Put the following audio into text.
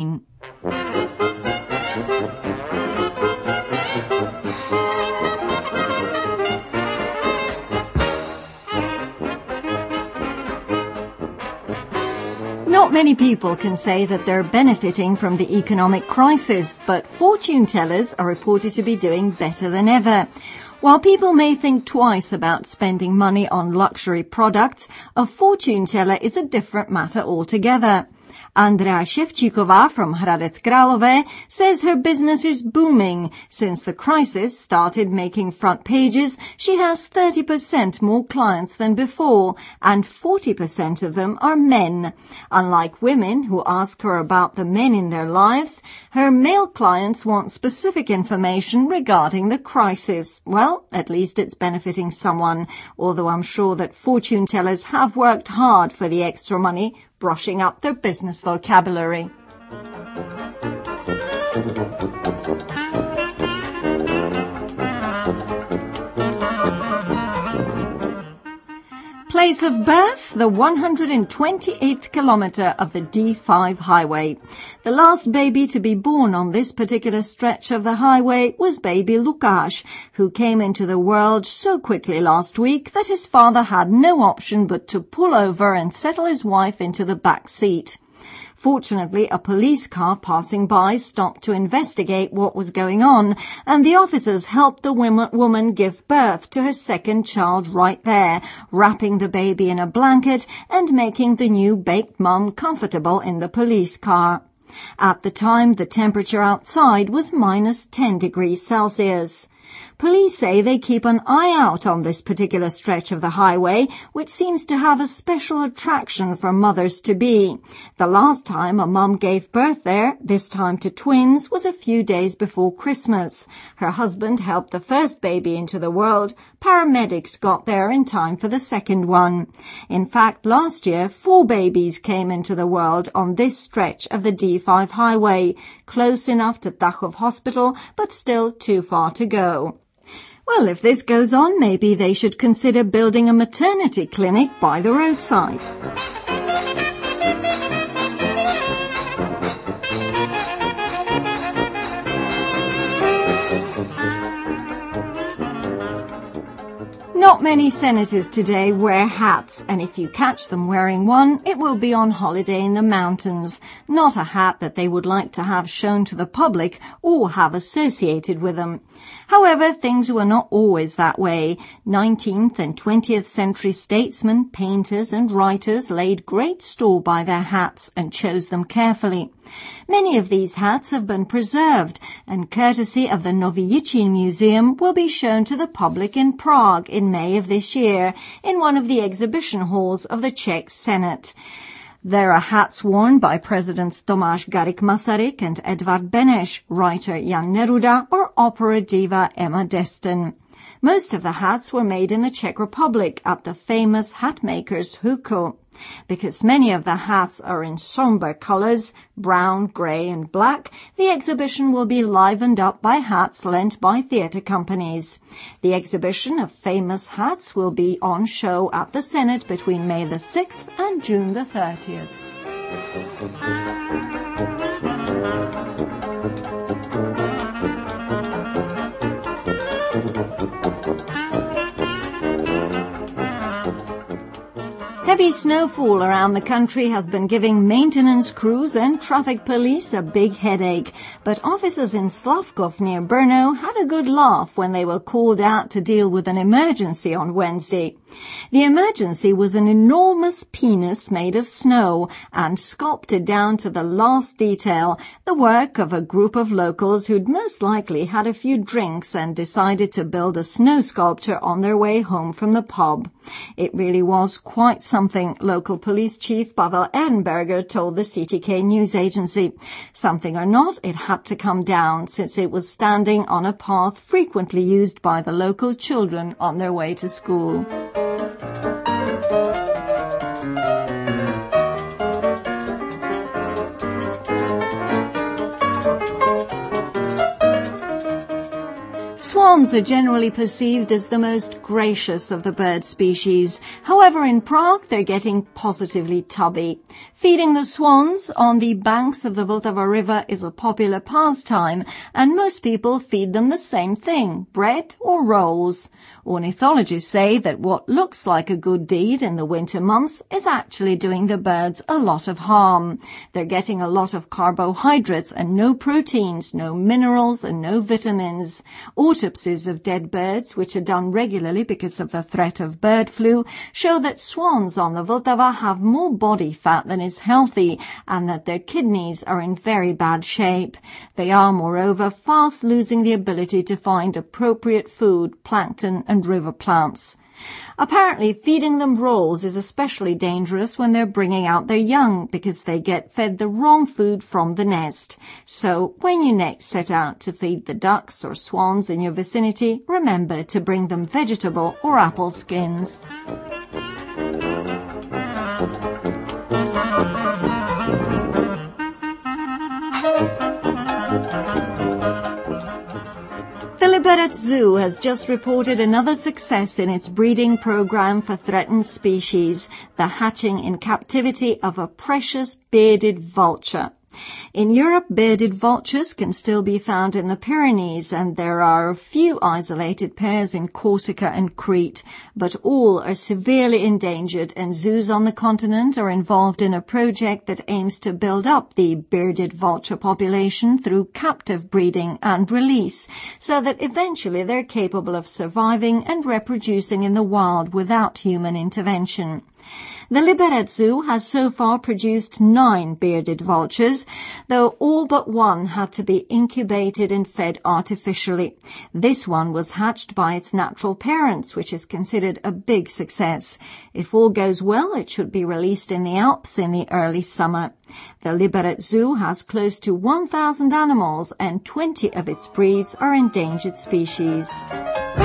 Not many people can say that they're benefiting from the economic crisis, but fortune tellers are reported to be doing better than ever. While people may think twice about spending money on luxury products, a fortune teller is a different matter altogether. Andrea Shevchikova from Hradec Králové says her business is booming. Since the crisis started making front pages, she has 30% more clients than before, and 40% of them are men. Unlike women who ask her about the men in their lives, her male clients want specific information regarding the crisis. Well, at least it's benefiting someone, although I'm sure that fortune tellers have worked hard for the extra money, brushing up their business vocabulary. Place of birth, the 128th kilometre of the D5 highway. The last baby to be born on this particular stretch of the highway was baby Lukáš, who came into the world so quickly last week that his father had no option but to pull over and settle his wife into the back seat. Fortunately, a police car passing by stopped to investigate what was going on, and the officers helped the woman give birth to her second child right there, wrapping the baby in a blanket and making the new baked mum comfortable in the police car. At the time, the temperature outside was minus 10 degrees Celsius. Police say they keep an eye out on this particular stretch of the highway, which seems to have a special attraction for mothers-to-be. The last time a mum gave birth there, this time to twins, was a few days before Christmas. Her husband helped the first baby into the world. Paramedics got there in time for the second one. In fact, last year, 4 babies came into the world on this stretch of the D5 highway, close enough to Tachov Hospital, but still too far to go. Well, if this goes on, maybe they should consider building a maternity clinic by the roadside. Not many senators today wear hats, and if you catch them wearing one, it will be on holiday in the mountains, not a hat that they would like to have shown to the public or have associated with them. However, things were not always that way. 19th and 20th century statesmen, painters and writers laid great store by their hats and chose them carefully. Many of these hats have been preserved, and courtesy of the Nový Jičín Museum will be shown to the public in Prague in May of this year, in one of the exhibition halls of the Czech Senate. There are hats worn by Presidents Tomáš Garrigue-Masaryk and Edvard Beneš, writer Jan Neruda, or opera diva Emma Destin. Most of the hats were made in the Czech Republic at the famous hat maker's Hukl. Because many of the hats are in somber colors, brown, grey and black, the exhibition will be livened up by hats lent by theatre companies. The exhibition of famous hats will be on show at the Senate between May the 6th and June the 30th. Heavy snowfall around the country has been giving maintenance crews and traffic police a big headache, but officers in Slavkov near Brno had a good laugh when they were called out to deal with an emergency on Wednesday. The emergency was an enormous penis made of snow and sculpted down to the last detail, the work of a group of locals who'd most likely had a few drinks and decided to build a snow sculpture on their way home from the pub. It really was quite something, local police chief Pavel Ehrenberger told the CTK news agency. Something or not, it had to come down since it was standing on a path frequently used by the local children on their way to school. Swans are generally perceived as the most gracious of the bird species. However, in Prague, they're getting positively tubby. Feeding the swans on the banks of the Vltava River is a popular pastime, and most people feed them the same thing, bread or rolls. Ornithologists say that what looks like a good deed in the winter months is actually doing the birds a lot of harm. They're getting a lot of carbohydrates and no proteins, no minerals and no vitamins. Autopsies of dead birds, which are done regularly because of the threat of bird flu, show that swans on the Vltava have more body fat than is healthy and that their kidneys are in very bad shape. They are, moreover, fast losing the ability to find appropriate food, plankton and river plants. Apparently, feeding them rolls is especially dangerous when they're bringing out their young because they get fed the wrong food from the nest. So, when you next set out to feed the ducks or swans in your vicinity, remember to bring them vegetable or apple skins. The Liberec Zoo has just reported another success in its breeding program for threatened species, the hatching in captivity of a precious bearded vulture. In Europe, bearded vultures can still be found in the Pyrenees, and there are a few isolated pairs in Corsica and Crete, but all are severely endangered, and zoos on the continent are involved in a project that aims to build up the bearded vulture population through captive breeding and release, so that eventually they're capable of surviving and reproducing in the wild without human intervention. The Liberec Zoo has so far produced 9 bearded vultures, though all but one had to be incubated and fed artificially. This one was hatched by its natural parents, which is considered a big success. If all goes well, it should be released in the Alps in the early summer. The Liberec Zoo has close to 1,000 animals, and 20 of its breeds are endangered species.